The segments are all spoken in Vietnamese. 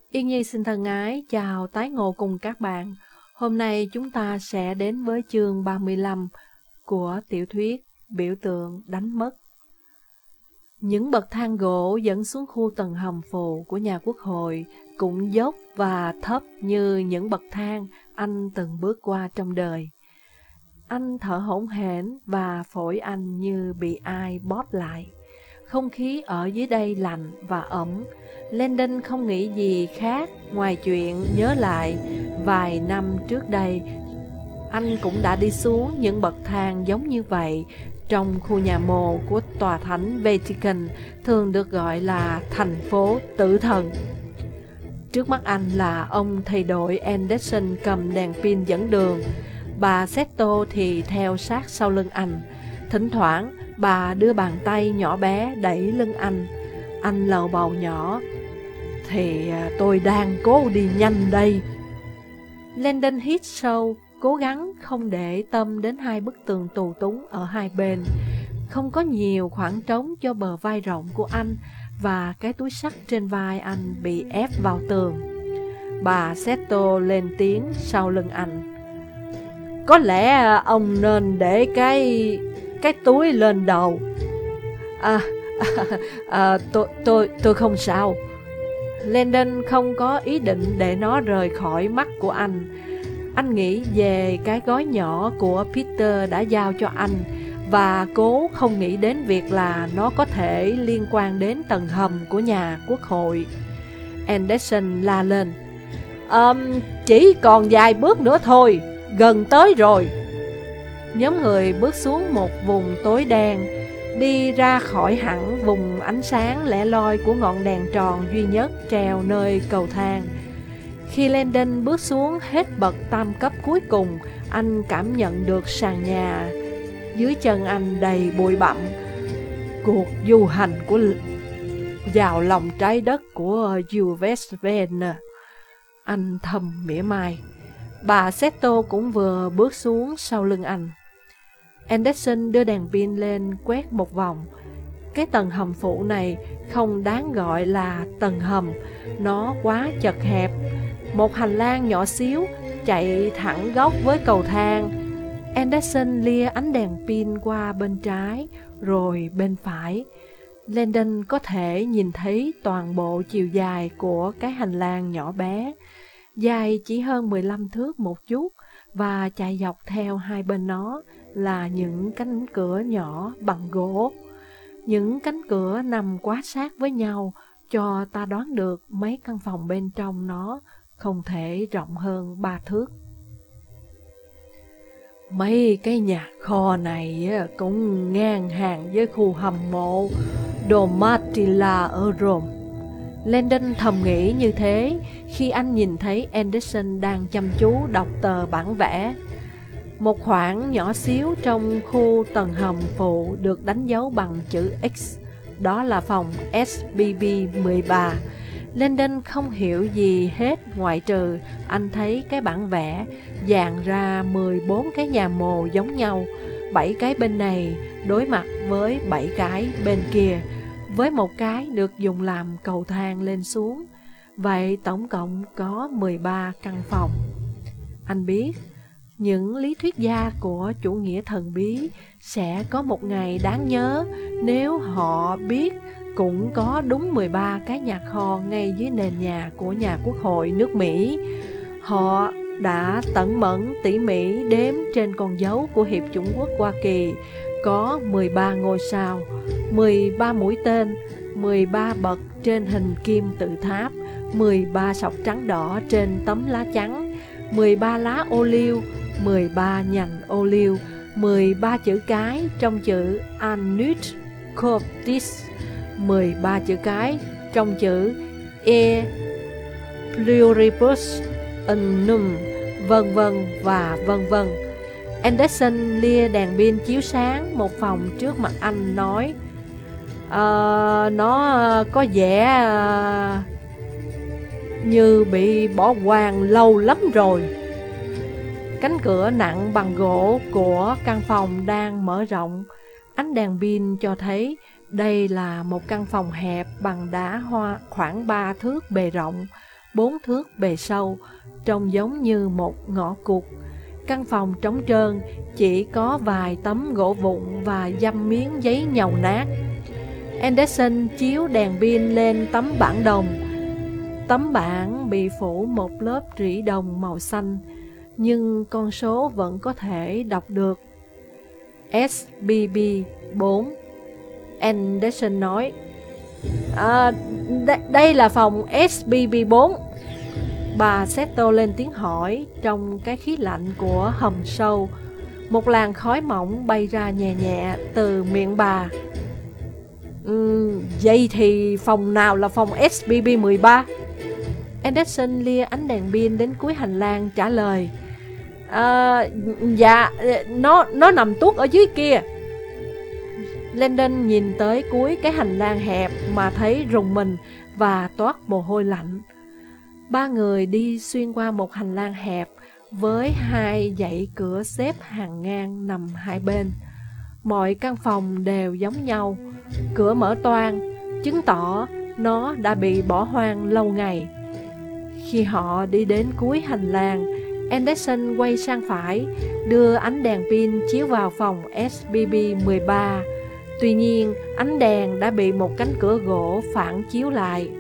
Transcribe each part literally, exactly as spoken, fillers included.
Yên Nhi xin thân ái, chào tái ngộ cùng các bạn. Hôm nay chúng ta sẽ đến với chương ba mươi lăm của tiểu thuyết Biểu tượng đánh mất. Những bậc thang gỗ dẫn xuống khu tầng hầm phù của nhà quốc hội cũng dốc và thấp như những bậc thang anh từng bước qua trong đời. Anh thở hổn hển và phổi anh như bị ai bóp lại. Không khí ở dưới đây lạnh và ẩm. Landon không nghĩ gì khác ngoài chuyện nhớ lại vài năm trước đây anh cũng đã đi xuống những bậc thang giống như vậy trong khu nhà mồ của tòa thánh Vatican, thường được gọi là thành phố tử thần. Trước mắt anh là ông thầy đội Anderson cầm đèn pin dẫn đường, bà Seto thì theo sát sau lưng anh. Thỉnh thoảng bà đưa bàn tay nhỏ bé đẩy lưng anh. Anh lầu bầu nhỏ: "Thì tôi đang cố đi nhanh đây." Landon hít sâu, cố gắng không để tâm đến hai bức tường tù túng ở hai bên. Không có nhiều khoảng trống cho bờ vai rộng của anh, và cái túi xách trên vai anh bị ép vào tường. Bà Seto lên tiếng sau lưng anh: "Có lẽ ông nên để cái cái túi lên đầu." À, à, à tôi tôi tôi không sao. Landon không có ý định để nó rời khỏi mắt của anh. Anh nghĩ về cái gói nhỏ của Peter đã giao cho anh và cố không nghĩ đến việc là nó có thể liên quan đến tầng hầm của nhà quốc hội. Anderson la lên: um, "Chỉ còn vài bước nữa thôi, gần tới rồi." Nhóm người bước xuống một vùng tối đen, đi ra khỏi hẳn vùng ánh sáng lẻ loi của ngọn đèn tròn duy nhất treo nơi cầu thang. Khi Landon bước xuống hết bậc tam cấp cuối cùng, anh cảm nhận được sàn nhà dưới chân anh đầy bụi bặm. Cuộc du hành của vào lòng trái đất của Jules Verne. Anh thầm mỉa mai. Bà Seto cũng vừa bước xuống sau lưng anh. Anderson đưa đèn pin lên quét một vòng. Cái tầng hầm phụ này không đáng gọi là tầng hầm, nó quá chật hẹp. Một hành lang nhỏ xíu chạy thẳng góc với cầu thang. Anderson lia ánh đèn pin qua bên trái rồi bên phải. Landon có thể nhìn thấy toàn bộ chiều dài của cái hành lang nhỏ bé, dài chỉ hơn mười lăm thước một chút, và chạy dọc theo hai bên nó là những cánh cửa nhỏ bằng gỗ. Những cánh cửa nằm quá sát với nhau cho ta đoán được mấy căn phòng bên trong nó không thể rộng hơn ba thước. Mấy cái nhà kho này cũng ngang hàng với khu hầm mộ Domatilla ở Rome. Landon thầm nghĩ như thế khi anh nhìn thấy Anderson đang chăm chú đọc tờ bản vẽ. Một khoảng nhỏ xíu trong khu tầng hầm phụ được đánh dấu bằng chữ X. Đó là phòng S B B mười ba. Landon không hiểu gì hết ngoại trừ anh thấy cái bản vẽ dàn ra mười bốn cái nhà mồ giống nhau, bảy cái bên này đối mặt với bảy cái bên kia, với một cái được dùng làm cầu thang lên xuống. Vậy tổng cộng có mười ba căn phòng. Anh biết, những lý thuyết gia của chủ nghĩa thần bí sẽ có một ngày đáng nhớ nếu họ biết cũng có đúng mười ba cái nhà kho ngay dưới nền nhà của nhà quốc hội nước Mỹ. Họ đã tẩn mẫn tỉ mỉ đếm trên con dấu của Hiệp chủng quốc Hoa Kỳ có mười ba ngôi sao, mười ba mũi tên, mười ba bậc trên hình kim tự tháp, mười ba sọc trắng đỏ trên tấm lá trắng, mười ba lá ô liu, mười ba nhành ô liu, mười ba chữ cái trong chữ Annus Coptis, mười ba chữ cái trong chữ E Pluribus Unum, vân vân và vân vân. Anderson lia đèn pin chiếu sáng một phòng trước mặt anh nói: à, Nó có vẻ à, như bị bỏ hoang lâu lắm rồi. Cánh cửa nặng bằng gỗ của căn phòng đang mở rộng. Ánh đèn pin cho thấy đây là một căn phòng hẹp bằng đá hoa khoảng ba thước bề rộng. bốn thước bề sâu, trông giống như một ngõ cụt. Căn phòng trống trơn, chỉ có vài tấm gỗ vụn và dăm miếng giấy nhầu nát. Anderson chiếu đèn pin lên tấm bảng đồng. Tấm bảng bị phủ một lớp rỉ đồng màu xanh, nhưng con số vẫn có thể đọc được. S B B bốn. Anderson nói, à, đây là phòng S B B bốn. Bà Seto lên tiếng hỏi trong cái khí lạnh của hầm sâu. Một làn khói mỏng bay ra nhẹ nhẹ từ miệng bà. uhm, Vậy thì phòng nào là phòng S B B mười ba? Anderson lia ánh đèn pin đến cuối hành lang trả lời, à, dạ, nó, nó nằm tuốt ở dưới kia. Landon nhìn tới cuối cái hành lang hẹp mà thấy rùng mình và toát mồ hôi lạnh. Ba người đi xuyên qua một hành lang hẹp với hai dãy cửa xếp hàng ngang nằm hai bên. Mọi căn phòng đều giống nhau, cửa mở toang, chứng tỏ nó đã bị bỏ hoang lâu ngày. Khi họ đi đến cuối hành lang, Anderson quay sang phải, đưa ánh đèn pin chiếu vào phòng S B B mười ba. Tuy nhiên, ánh đèn đã bị một cánh cửa gỗ phản chiếu lại.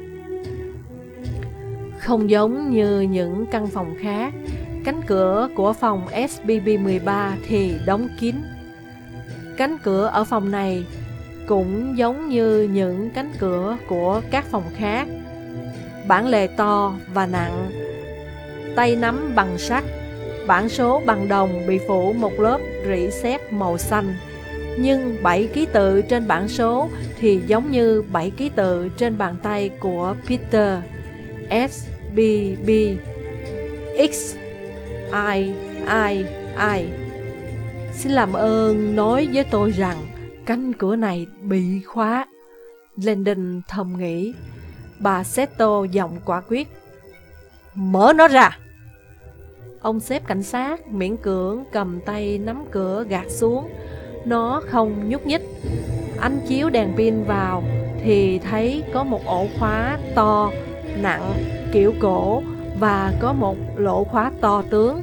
Không giống như những căn phòng khác, cánh cửa của phòng S B B mười ba thì đóng kín. Cánh cửa ở phòng này cũng giống như những cánh cửa của các phòng khác. Bản lề to và nặng, tay nắm bằng sắt, bảng số bằng đồng bị phủ một lớp rỉ sét màu xanh. Nhưng bảy ký tự trên bảng số thì giống như bảy ký tự trên bàn tay của Peter. S B B X I I I. Xin làm ơn nói với tôi rằng cánh cửa này bị khóa. Landon thầm nghĩ. Bà Seto giọng quả quyết, mở nó ra. Ông sếp cảnh sát miễn cưỡng cầm tay nắm cửa gạt xuống. Nó không nhúc nhích. Ánh chiếu đèn pin vào thì thấy có một ổ khóa to, nặng, kiểu cổ và có một lỗ khóa to tướng.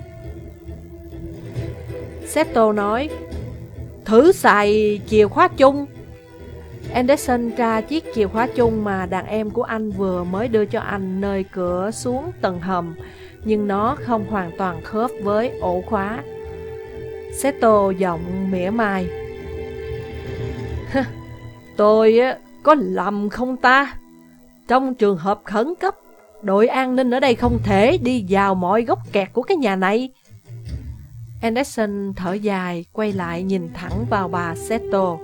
Seto nói, thử xài chìa khóa chung. Anderson tra chiếc chìa khóa chung mà đàn em của anh vừa mới đưa cho anh nơi cửa xuống tầng hầm, nhưng nó không hoàn toàn khớp với ổ khóa. Seto giọng mỉa mai, tôi có lầm không ta? Trong trường hợp khẩn cấp, đội an ninh ở đây không thể đi vào mọi góc kẹt của cái nhà này. Anderson thở dài, quay lại nhìn thẳng vào bà Seto.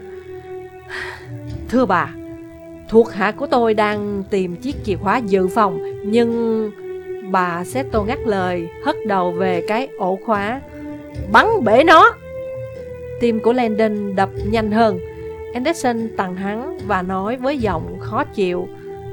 Thưa bà, thuộc hạ của tôi đang tìm chiếc chìa khóa dự phòng, nhưng... Bà Seto ngắt lời, hất đầu về cái ổ khóa. Bắn bể nó! Tim của Landon đập nhanh hơn. Anderson tằng hắn và nói với giọng khó chịu.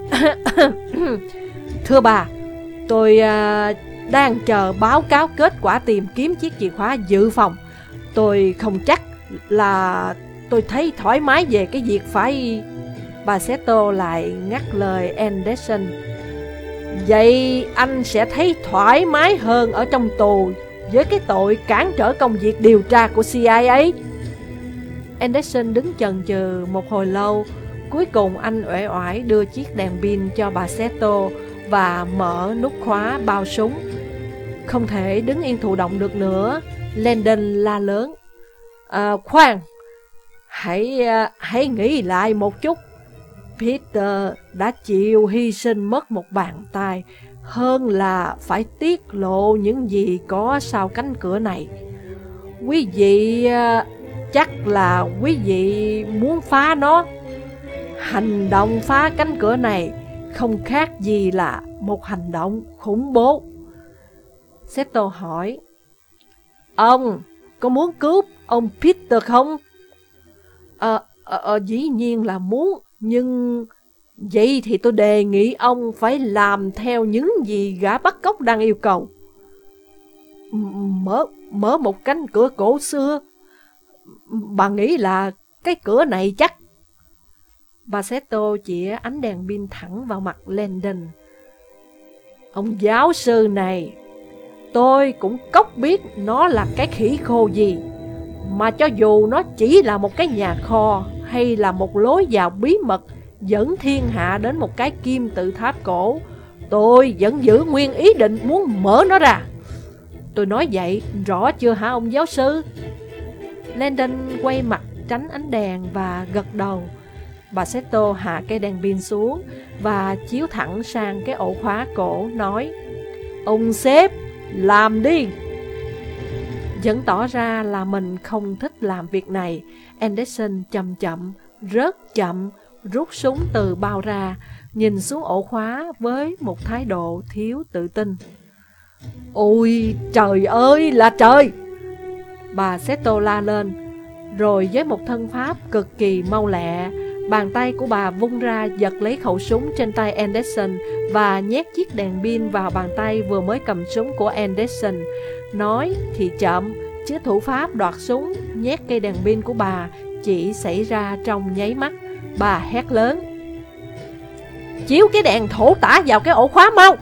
Thưa bà, tôi uh, đang chờ báo cáo kết quả tìm kiếm chiếc chìa khóa dự phòng. Tôi không chắc là tôi thấy thoải mái về cái việc phải... Bà Seto lại ngắt lời Anderson. Vậy anh sẽ thấy thoải mái hơn ở trong tù với cái tội cản trở công việc điều tra của C I A. Anderson đứng chần chừ một hồi lâu. Cuối cùng anh uể oải đưa chiếc đèn pin cho bà Seto và mở nút khóa bao súng. Không thể đứng yên thụ động được nữa, Landon la lớn. À, khoan, hãy, hãy nghĩ lại một chút. Peter đã chịu hy sinh mất một bàn tay hơn là phải tiết lộ những gì có sau cánh cửa này. Quý vị chắc là quý vị muốn phá nó. Hành động phá cánh cửa này không khác gì là một hành động khủng bố. Seto hỏi, ông có muốn cứu ông Peter không? Ờ, à, à, dĩ nhiên là muốn. Nhưng vậy thì tôi đề nghị ông phải làm theo những gì gã bắt cóc đang yêu cầu. Mở, mở một cánh cửa cổ xưa. Bà nghĩ là cái cửa này chắc? Bà Seto chĩa ánh đèn pin thẳng vào mặt Landon. Ông giáo sư này, tôi cũng cóc biết nó là cái khỉ khô gì. Mà cho dù nó chỉ là một cái nhà kho hay là một lối vào bí mật dẫn thiên hạ đến một cái kim tự tháp cổ, tôi vẫn giữ nguyên ý định muốn mở nó ra. Tôi nói vậy rõ chưa hả ông giáo sư? Landon quay mặt tránh ánh đèn và gật đầu. Bà Seto hạ cây đèn pin xuống và chiếu thẳng sang cái ổ khóa cổ, nói: Ông sếp, làm đi. Vẫn tỏ ra là mình không thích làm việc này, Anderson chậm chậm, rất chậm, rút súng từ bao ra, nhìn xuống ổ khóa với một thái độ thiếu tự tin. Ôi trời ơi là trời! Bà Seto la lên, rồi với một thân pháp cực kỳ mau lẹ, bàn tay của bà vung ra giật lấy khẩu súng trên tay Anderson và nhét chiếc đèn pin vào bàn tay vừa mới cầm súng của Anderson. Nói thì chậm, chứ thủ pháp đoạt súng, nhét cây đèn pin của bà chỉ xảy ra trong nháy mắt. Bà hét lớn: Chiếu cái đèn thổ tả vào cái ổ khóa mau!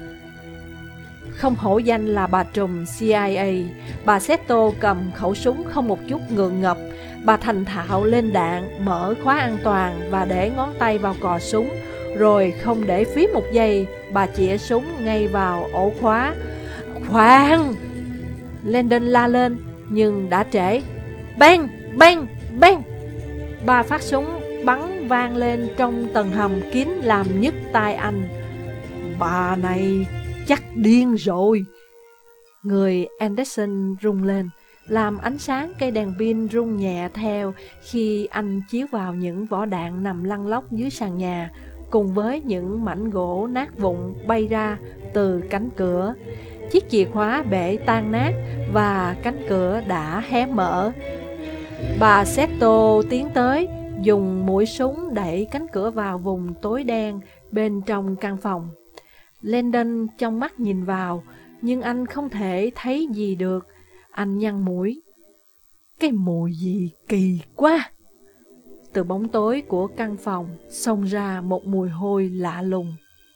Không hổ danh là bà trùm C I A, bà Seto cầm khẩu súng không một chút ngượng ngập. Bà thành thạo lên đạn, mở khóa an toàn và để ngón tay vào cò súng. Rồi không để phí một giây, bà chĩa súng ngay vào ổ khóa. Khoan! Landon la lên, nhưng đã trễ. Bang! Bang! Bang! Ba phát súng bắn vang lên trong tầng hầm kín làm nhức tai anh. Bà này chắc điên rồi. Người Anderson rung lên, làm ánh sáng cây đèn pin rung nhẹ theo khi anh chiếu vào những vỏ đạn nằm lăn lóc dưới sàn nhà, cùng với những mảnh gỗ nát vụn bay ra từ cánh cửa. Chiếc chìa khóa bể tan nát và cánh cửa đã hé mở. Bà Seto tiến tới, dùng mũi súng đẩy cánh cửa vào vùng tối đen bên trong căn phòng. Landon trong mắt nhìn vào, nhưng anh không thể thấy gì được. Anh nhăn mũi. Cái mùi gì kỳ quá! Từ bóng tối của căn phòng xông ra một mùi hôi lạ lùng.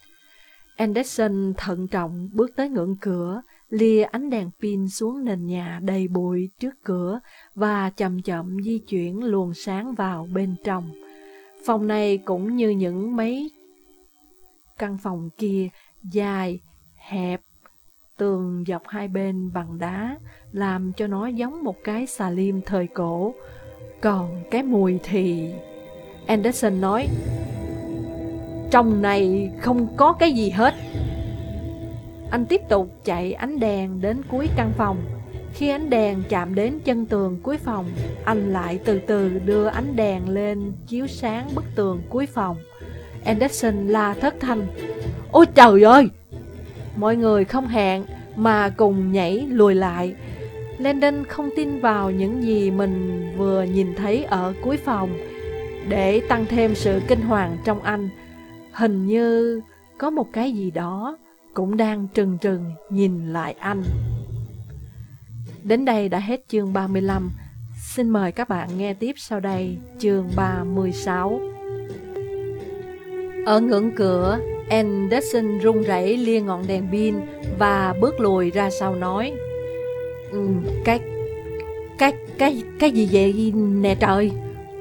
Anderson thận trọng bước tới ngưỡng cửa, lia ánh đèn pin xuống nền nhà đầy bụi trước cửa và chậm chậm di chuyển luồng sáng vào bên trong. Phòng này cũng như những mấy căn phòng kia, dài, hẹp, tường dọc hai bên bằng đá, làm cho nó giống một cái xà lim thời cổ. Còn cái mùi thì... Anderson nói: Trong này không có cái gì hết. Anh tiếp tục chạy ánh đèn đến cuối căn phòng. Khi ánh đèn chạm đến chân tường cuối phòng, anh lại từ từ đưa ánh đèn lên chiếu sáng bức tường cuối phòng. Anderson la thất thanh: Ôi trời ơi! Mọi người không hẹn mà cùng nhảy lùi lại. Landon không tin vào những gì mình vừa nhìn thấy ở cuối phòng. Để tăng thêm sự kinh hoàng trong anh, hình như có một cái gì đó cũng đang trừng trừng nhìn lại anh. Đến đây đã hết chương ba mươi lăm. Xin mời các bạn nghe tiếp sau đây chương ba mươi sáu. Ở ngưỡng cửa, Anderson run rẩy lia ngọn đèn pin và bước lùi ra sau nói: ừ, Cái... Cái... Cái... Cái gì vậy nè trời?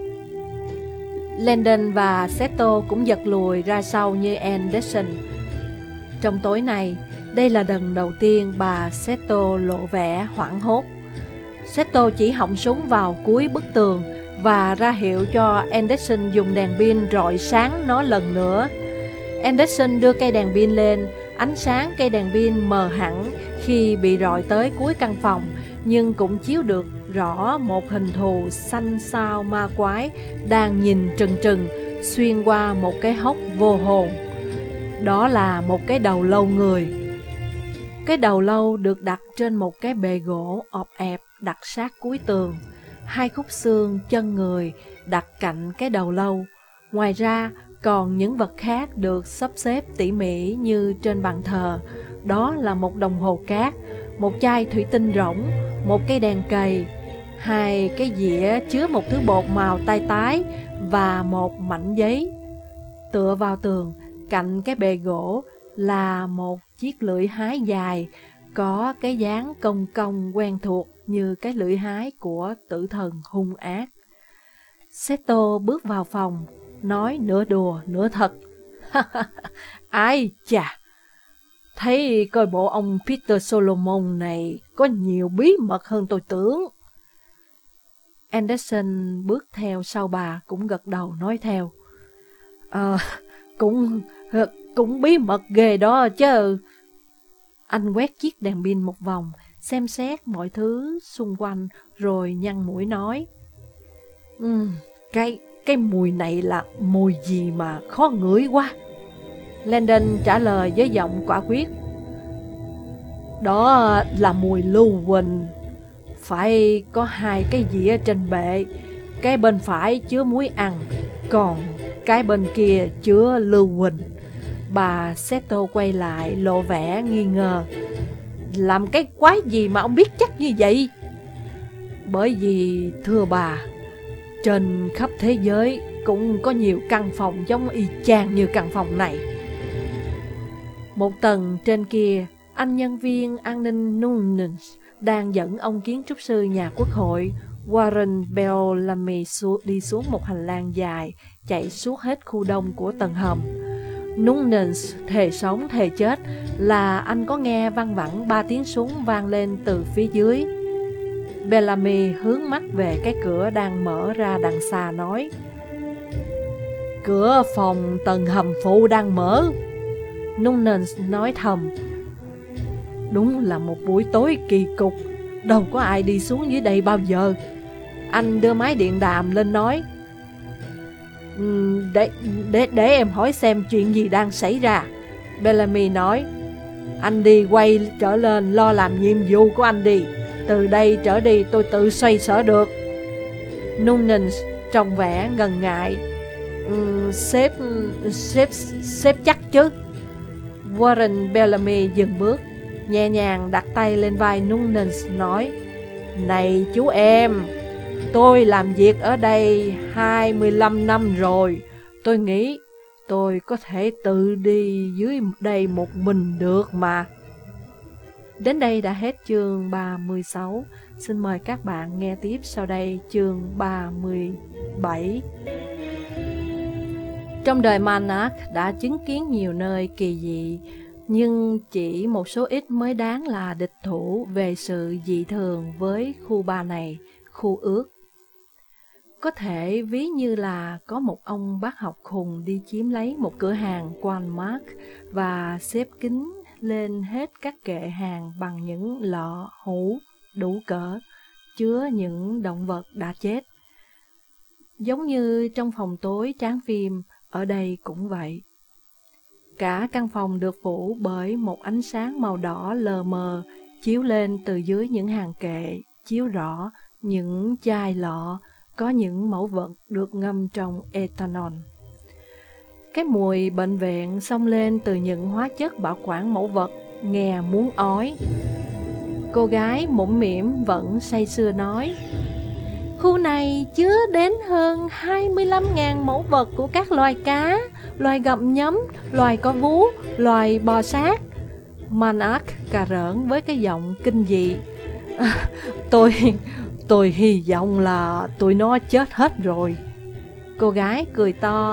Landon và Seto cũng giật lùi ra sau như Anderson. Trong tối này, đây là lần đầu tiên bà Seto lộ vẻ hoảng hốt. Seto chỉ họng súng vào cuối bức tường và ra hiệu cho Anderson dùng đèn pin rọi sáng nó lần nữa. Anderson đưa cây đèn pin lên, ánh sáng cây đèn pin mờ hẳn khi bị rọi tới cuối căn phòng, nhưng cũng chiếu được rõ một hình thù xanh xao ma quái đang nhìn trừng trừng xuyên qua một cái hốc vô hồn. Đó là một cái đầu lâu người. Cái đầu lâu được đặt trên một cái bệ gỗ ọp ẹp đặt sát cuối tường. Hai khúc xương chân người đặt cạnh cái đầu lâu. Ngoài ra còn những vật khác được sắp xếp tỉ mỉ như trên bàn thờ. Đó là một đồng hồ cát, một chai thủy tinh rỗng, một cây đèn cầy, hai cái dĩa chứa một thứ bột màu tai tái và một mảnh giấy. Tựa vào tường, cạnh cái bệ gỗ, là một chiếc lưỡi hái dài, có cái dáng cong cong quen thuộc như cái lưỡi hái của tử thần hung ác. Seto bước vào phòng, nói nửa đùa nửa thật. Ai chà, thấy coi bộ ông Peter Solomon này có nhiều bí mật hơn tôi tưởng. Anderson bước theo sau bà cũng gật đầu nói theo. Ờ, cũng, cũng bí mật ghê đó chứ. Anh quét chiếc đèn pin một vòng, xem xét mọi thứ xung quanh rồi nhăn mũi nói. Um, cái, cái mùi này là mùi gì mà khó ngửi quá. Landon trả lời với giọng quả quyết. Đó là mùi lưu huỳnh. Phải có hai cái dĩa trên bệ. Cái bên phải chứa muối ăn, còn cái bên kia chứa lưu huỳnh. Bà Seto quay lại lộ vẻ nghi ngờ. Làm cái quái gì mà ông biết chắc như vậy? Bởi vì thưa bà, trên khắp thế giới cũng có nhiều căn phòng giống y chang như căn phòng này. Một tầng trên kia, anh nhân viên an ninh Nunes đang dẫn ông kiến trúc sư nhà quốc hội Warren Bellamy đi xuống một hành lang dài, chạy suốt hết khu đông của tầng hầm. Nunes thề sống thề chết là anh có nghe văng vẳng ba tiếng súng vang lên từ phía dưới. Bellamy hướng mắt về cái cửa đang mở ra đằng xa nói. Cửa phòng tầng hầm phụ đang mở. Nunes nói thầm. Đúng là một buổi tối kỳ cục, đâu có ai đi xuống dưới đây bao giờ. Anh đưa máy điện đàm lên nói. Để, để, để em hỏi xem chuyện gì đang xảy ra. Bellamy nói. Anh đi quay trở lên lo làm nhiệm vụ của anh đi. Từ đây trở đi tôi tự xoay sở được. Nunes trông vẻ ngần ngại. um, Sếp, sếp, sếp chắc chứ. Warren Bellamy dừng bước, nhẹ nhàng đặt tay lên vai Nunes nói. Này chú em, tôi làm việc ở đây hai mươi lăm năm rồi. Tôi nghĩ tôi có thể tự đi dưới đây một mình được mà. Đến đây đã hết chương ba mươi sáu. Xin mời các bạn nghe tiếp sau đây chương ba mươi bảy. Trong đời Monarch đã chứng kiến nhiều nơi kỳ dị, nhưng chỉ một số ít mới đáng là địch thủ về sự dị thường với khu ba này, khu ước. Có thể ví như là có một ông bác học khùng đi chiếm lấy một cửa hàng Walmart và xếp kín lên hết các kệ hàng bằng những lọ hũ đủ cỡ, chứa những động vật đã chết. Giống như trong phòng tối tráng phim, ở đây cũng vậy. Cả căn phòng được phủ bởi một ánh sáng màu đỏ lờ mờ, chiếu lên từ dưới những hàng kệ, chiếu rõ những chai lọ, có những mẫu vật được ngâm trong ethanol. Cái mùi bệnh viện xông lên từ những hóa chất bảo quản mẫu vật, nghe muốn ói. Cô gái mũm mĩm vẫn say sưa nói. Khu này chứa đến hơn hai mươi lăm nghìn mẫu vật của các loài cá, loài gặm nhấm, loài có vú, loài bò sát. Monarch cà rỡn với cái giọng kinh dị. À, tôi, tôi hy vọng là tụi nó chết hết rồi. Cô gái cười to.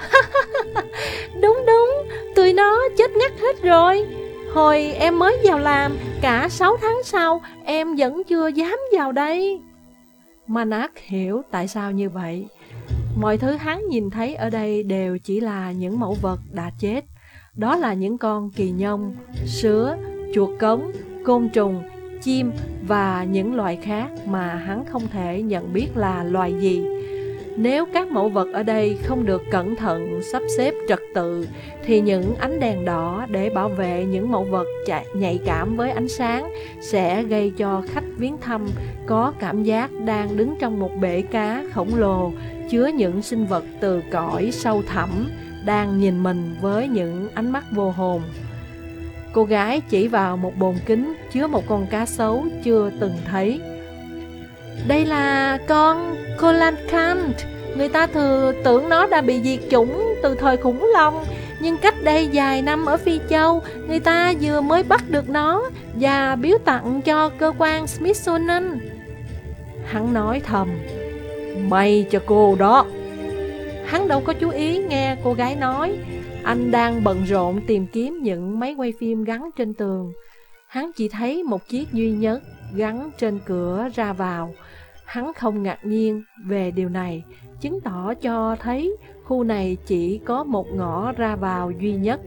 Đúng đúng, tụi nó chết ngắt hết rồi. Hồi em mới vào làm, cả sáu tháng sau, em vẫn chưa dám vào đây. Monarch hiểu tại sao như vậy. Mọi thứ hắn nhìn thấy ở đây đều chỉ là những mẫu vật đã chết. Đó là những con kỳ nhông, sứa, chuột cống, côn trùng, chim và những loài khác mà hắn không thể nhận biết là loài gì. Nếu các mẫu vật ở đây không được cẩn thận sắp xếp trật tự, thì những ánh đèn đỏ để bảo vệ những mẫu vật nhạy cảm với ánh sáng sẽ gây cho khách viếng thăm có cảm giác đang đứng trong một bể cá khổng lồ chứa những sinh vật từ cõi sâu thẳm, đang nhìn mình với những ánh mắt vô hồn. Cô gái chỉ vào một bồn kính chứa một con cá sấu chưa từng thấy. Đây là con coelacanth. Người ta thừa tưởng nó đã bị diệt chủng từ thời khủng long. nhưng cách đây vài năm ở Phi Châu, người ta vừa mới bắt được nó và biếu tặng cho cơ quan Smithsonian. Hắn nói thầm, may cho cô đó. Hắn đâu có chú ý nghe cô gái nói. Anh đang bận rộn tìm kiếm những máy quay phim gắn trên tường. Hắn chỉ thấy một chiếc duy nhất gắn trên cửa ra vào. Hắn không ngạc nhiên về điều này, chứng tỏ cho thấy khu này chỉ có một ngõ ra vào duy nhất.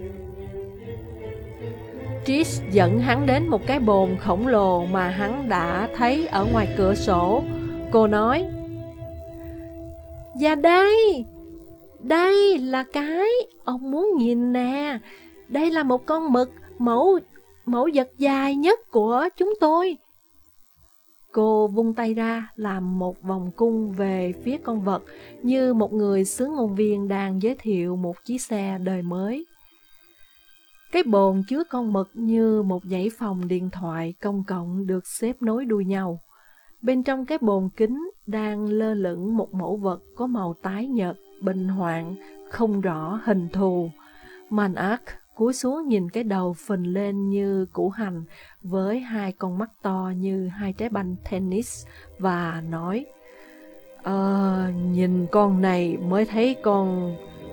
Trish dẫn hắn đến một cái bồn khổng lồ mà hắn đã thấy ở ngoài cửa sổ. Cô nói, và đây, đây là cái ông muốn nhìn nè. Đây là một con mực mẫu, mẫu vật dài nhất của chúng tôi. Cô vung tay ra làm một vòng cung về phía con vật, như một người xứ ngôn viên đang giới thiệu một chiếc xe đời mới. Cái bồn chứa con mực như một dãy phòng điện thoại công cộng được xếp nối đuôi nhau. Bên trong cái bồn kính đang lơ lửng một mẫu vật có màu tái nhợt, bệnh hoạn, không rõ hình thù. Manark cúi xuống nhìn cái đầu phình lên như củ hành với hai con mắt to như hai trái banh tennis và nói, Ờ, nhìn con này mới thấy con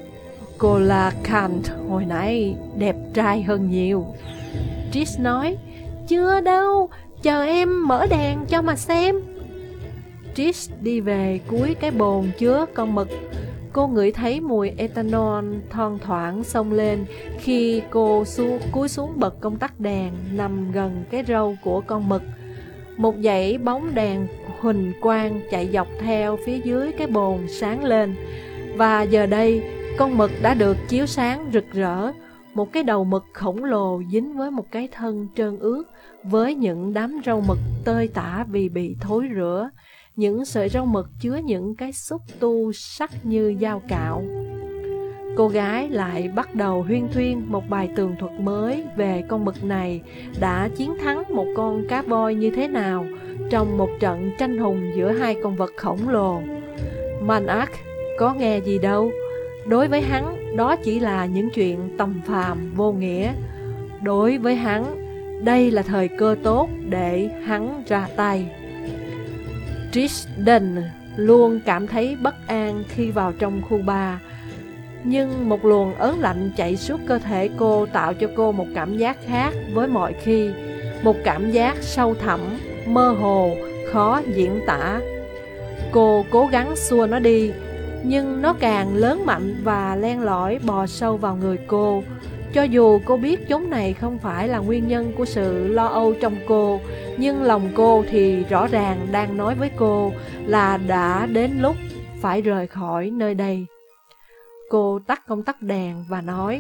Coelacanth hồi nãy đẹp trai hơn nhiều. Trish nói, chưa đâu, chờ em mở đèn cho mà xem. Trish đi về cuối cái bồn chứa con mực. Cô ngửi thấy mùi ethanol thoang thoảng xông lên khi cô su cúi xuống bật công tắc đèn nằm gần cái râu của con mực. Một dãy bóng đèn huỳnh quang chạy dọc theo phía dưới cái bồn sáng lên. Và giờ đây, con mực đã được chiếu sáng rực rỡ. Một cái đầu mực khổng lồ dính với một cái thân trơn ướt, với những đám râu mực tơi tả vì bị thối rữa. Những sợi râu mực chứa những cái xúc tu sắc như dao cạo. Cô gái lại bắt đầu huyên thuyên một bài tường thuật mới về con mực này đã chiến thắng một con cá voi như thế nào trong một trận tranh hùng giữa hai con vật khổng lồ. Manark có nghe gì đâu. Đối với hắn, đó chỉ là những chuyện tầm phàm vô nghĩa. Đối với hắn, đây là thời cơ tốt để hắn ra tay. Trish Dunn luôn cảm thấy bất an khi vào trong khu bar, nhưng một luồng ớn lạnh chạy suốt cơ thể cô tạo cho cô một cảm giác khác với mọi khi, một cảm giác sâu thẳm, mơ hồ, khó diễn tả. Cô cố gắng xua nó đi, nhưng nó càng lớn mạnh và len lỏi bò sâu vào người cô. Cho dù cô biết chốn này không phải là nguyên nhân của sự lo âu trong cô, nhưng lòng cô thì rõ ràng đang nói với cô là đã đến lúc phải rời khỏi nơi đây. Cô tắt công tắc đèn và nói,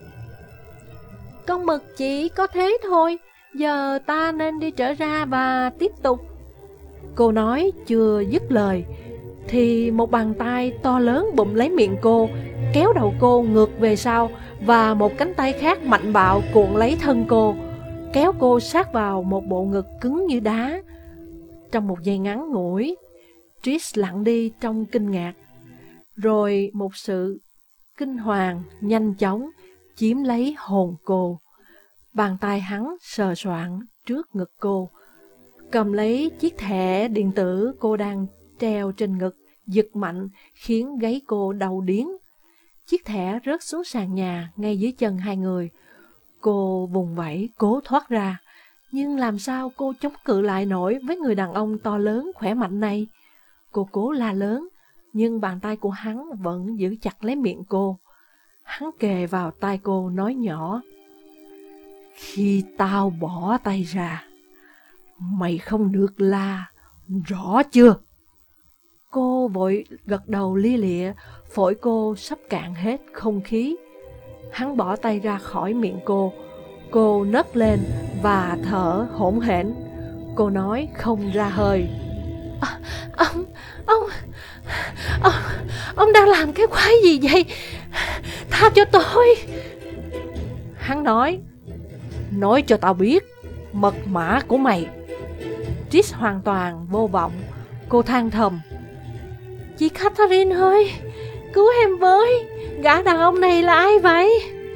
con mực chỉ có thế thôi, giờ ta nên đi trở ra và tiếp tục. Cô nói chưa dứt lời thì một bàn tay to lớn bụm lấy miệng cô, kéo đầu cô ngược về sau, và một cánh tay khác mạnh bạo cuộn lấy thân cô, kéo cô sát vào một bộ ngực cứng như đá. Trong một giây ngắn ngủi, Trish lặng đi trong kinh ngạc. Rồi một sự kinh hoàng nhanh chóng chiếm lấy hồn cô. Bàn tay hắn sờ soạng trước ngực cô, cầm lấy chiếc thẻ điện tử cô đang treo trên ngực, giật mạnh khiến gáy cô đau điếng. Chiếc thẻ rớt xuống sàn nhà ngay dưới chân hai người. Cô vùng vẫy cố thoát ra, nhưng làm sao cô chống cự lại nổi với người đàn ông to lớn khỏe mạnh này? Cô cố la lớn, nhưng bàn tay của hắn vẫn giữ chặt lấy miệng cô. Hắn kề vào tai cô nói nhỏ, khi tao bỏ tay ra, mày không được la, rõ chưa? Cô vội gật đầu lia lịa, phổi cô sắp cạn hết không khí. Hắn bỏ tay ra khỏi miệng cô. Cô nấc lên và thở hổn hển. Cô nói không ra hơi, à, Ông, ông, ông, ông đang làm cái quái gì vậy? Tha cho tôi. Hắn nói, nói cho tao biết mật mã của mày. Trish hoàn toàn vô vọng. Cô than thầm, chị Catherine ơi, cứu em với, gã đàn ông này là ai vậy?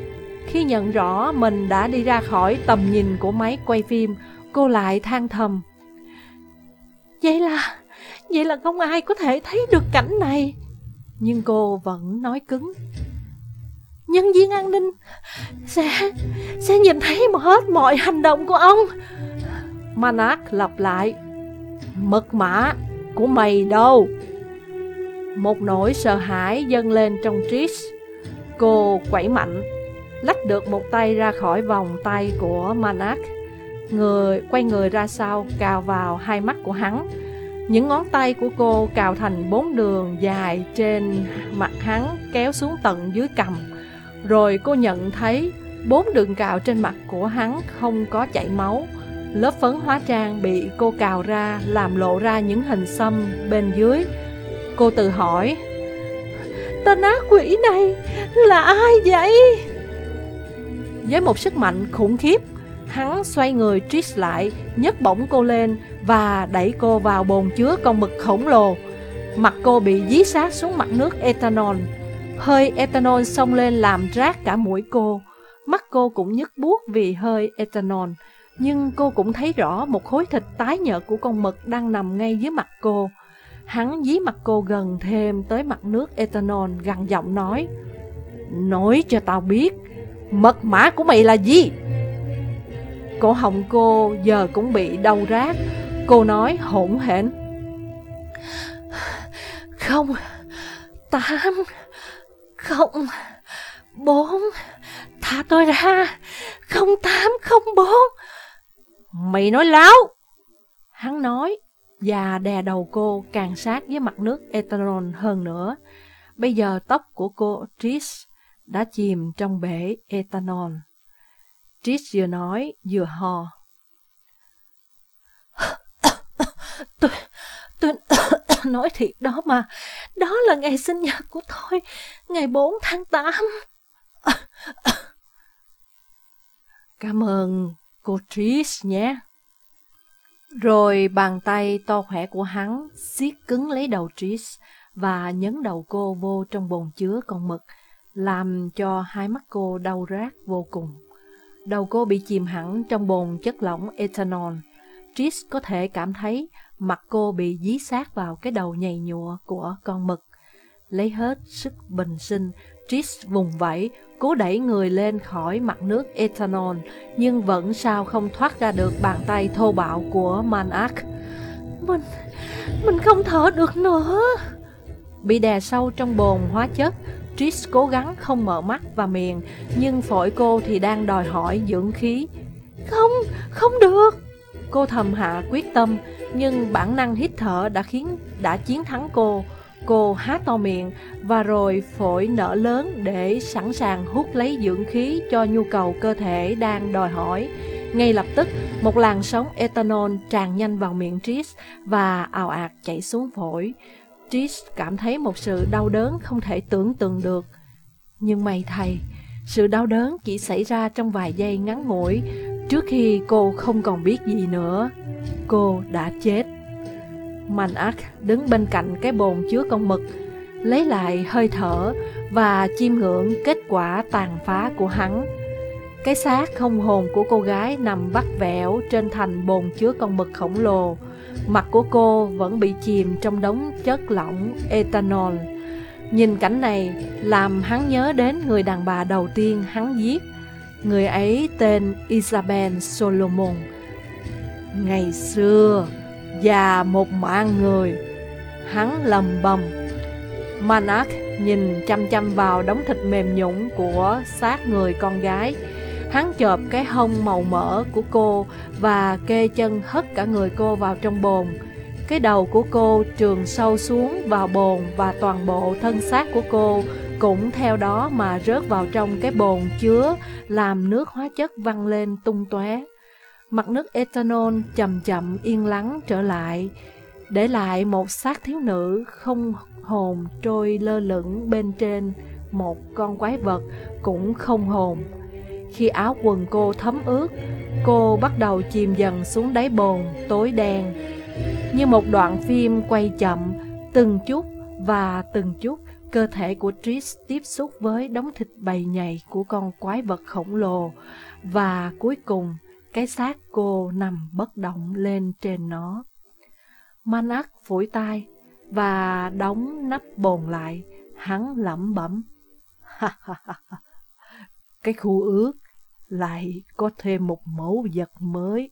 Khi nhận rõ mình đã đi ra khỏi tầm nhìn của máy quay phim, cô lại than thầm. Vậy là, vậy là không ai có thể thấy được cảnh này. Nhưng cô vẫn nói cứng. Nhân viên an ninh sẽ, sẽ nhìn thấy hết mọi hành động của ông. Manak lặp lại. Mật mã của mày đâu? Một nỗi sợ hãi dâng lên trong Trish. Cô quẩy mạnh, lách được một tay ra khỏi vòng tay của Manak. Người quay người ra sau, cào vào hai mắt của hắn. Những ngón tay của cô cào thành bốn đường dài trên mặt hắn, kéo xuống tận dưới cằm. Rồi cô nhận thấy bốn đường cào trên mặt của hắn không có chảy máu. Lớp phấn hóa trang bị cô cào ra làm lộ ra những hình xăm bên dưới. Cô tự hỏi, tên ác quỷ này là ai vậy? Với một sức mạnh khủng khiếp, hắn xoay người Trish lại, nhấc bổng cô lên và đẩy cô vào bồn chứa con mực khổng lồ. Mặt cô bị dí sát xuống mặt nước ethanol. Hơi ethanol xông lên làm rát cả mũi cô. Mắt cô cũng nhức buốt vì hơi ethanol. Nhưng cô cũng thấy rõ một khối thịt tái nhợt của con mực đang nằm ngay dưới mặt cô. Hắn dí mặt cô gần thêm tới mặt nước ethanol, gằn giọng nói, nói cho tao biết, mật mã của mày là gì? Cổ họng cô giờ cũng bị đau rát. Cô nói hỗn hển, Không, tám, không, bốn, thả tôi ra, không tám, không bốn. Mày nói láo! Hắn nói, và đè đầu cô càng sát với mặt nước ethanol hơn nữa. Bây giờ tóc của cô Trish đã chìm trong bể ethanol. Trish vừa nói vừa ho. Tôi, tôi nói thiệt đó mà, đó là ngày sinh nhật của tôi, ngày bốn tháng tám. Cảm ơn cô Trish nhé. Rồi bàn tay to khỏe của hắn siết cứng lấy đầu Trish và nhấn đầu cô vô trong bồn chứa con mực, làm cho hai mắt cô đau rát vô cùng. Đầu cô bị chìm hẳn trong bồn chất lỏng ethanol. Trish có thể cảm thấy mặt cô bị dí sát vào cái đầu nhầy nhụa của con mực. Lấy hết sức bình sinh, Trish vùng vẫy, cố đẩy người lên khỏi mặt nước ethanol, nhưng vẫn sao không thoát ra được bàn tay thô bạo của Manak. Mình, mình không thở được nữa. Bị đè sâu trong bồn hóa chất, Trish cố gắng không mở mắt và miệng, nhưng phổi cô thì đang đòi hỏi dưỡng khí. Không, không được. Cô thầm hạ quyết tâm, nhưng bản năng hít thở đã khiến đã chiến thắng cô. Cô há to miệng và rồi phổi nở lớn để sẵn sàng hút lấy dưỡng khí cho nhu cầu cơ thể đang đòi hỏi. Ngay lập tức, một làn sóng ethanol tràn nhanh vào miệng Trish và ào ạt chảy xuống phổi. Trish cảm thấy một sự đau đớn không thể tưởng tượng được. Nhưng may thay, sự đau đớn chỉ xảy ra trong vài giây ngắn ngủi, trước khi cô không còn biết gì nữa. Cô đã chết. Manak đứng bên cạnh cái bồn chứa con mực, lấy lại hơi thở và chiêm ngưỡng kết quả tàn phá của hắn. Cái xác không hồn của cô gái nằm vắt vẻo trên thành bồn chứa con mực khổng lồ. Mặt của cô vẫn bị chìm trong đống chất lỏng ethanol. Nhìn cảnh này làm hắn nhớ đến người đàn bà đầu tiên hắn giết. Người ấy tên Isabel Solomon. Ngày xưa, và một mạng người, hắn lầm bầm. Manak nhìn chăm chăm vào đống thịt mềm nhũn của xác người con gái. Hắn chộp cái hông màu mỡ của cô và kê chân hất cả người cô vào trong bồn. Cái đầu của cô trườn sâu xuống vào bồn và toàn bộ thân xác của cô cũng theo đó mà rớt vào trong cái bồn chứa, làm nước hóa chất văng lên tung tóe. Mặt nước ethanol chậm chậm yên lắng trở lại, để lại một xác thiếu nữ không hồn trôi lơ lửng bên trên một con quái vật cũng không hồn. Khi áo quần cô thấm ướt, cô bắt đầu chìm dần xuống đáy bồn tối đen. Như một đoạn phim quay chậm, từng chút và từng chút, Cơ thể của Trish tiếp xúc với đống thịt bầy nhầy của con quái vật khổng lồ, và cuối cùng cái xác cô nằm bất động lên trên nó. Manak phủi tay và đóng nắp bồn lại. Hắn lẩm bẩm: cái khu ước lại có thêm một mẫu vật mới.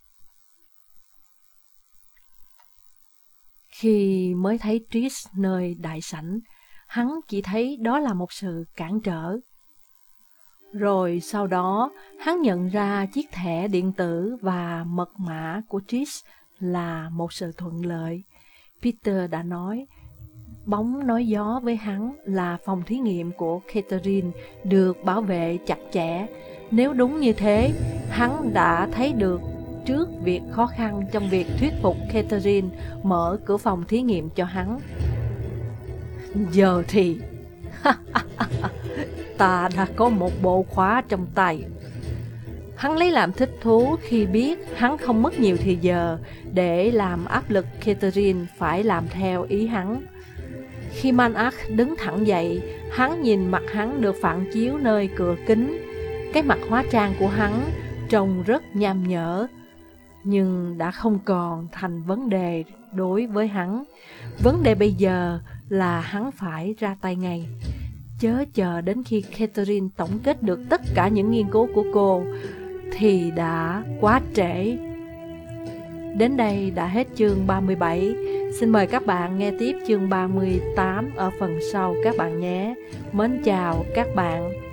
Khi mới thấy Trish nơi đại sảnh, hắn chỉ thấy đó là một sự cản trở. Rồi sau đó, hắn nhận ra chiếc thẻ điện tử và mật mã của Trish là một sự thuận lợi. Peter đã nói, bóng nói gió với hắn là phòng thí nghiệm của Catherine được bảo vệ chặt chẽ. Nếu đúng như thế, hắn đã thấy được trước việc khó khăn trong việc thuyết phục Catherine mở cửa phòng thí nghiệm cho hắn. Giờ thì ta đã có một bộ khóa trong tay. Hắn lấy làm thích thú khi biết hắn không mất nhiều thời giờ để làm áp lực Catherine phải làm theo ý hắn. Khi Manak đứng thẳng dậy, hắn nhìn mặt hắn được phản chiếu nơi cửa kính. Cái mặt hóa trang của hắn trông rất nham nhở, nhưng đã không còn thành vấn đề đối với hắn. Vấn đề bây giờ là hắn phải ra tay ngay. Chớ chờ đến khi Catherine tổng kết được tất cả những nghiên cứu của cô thì đã quá trễ. Đến đây đã hết chương ba mươi bảy. Xin mời các bạn nghe tiếp chương ba mươi tám ở phần sau các bạn nhé. Mến chào các bạn.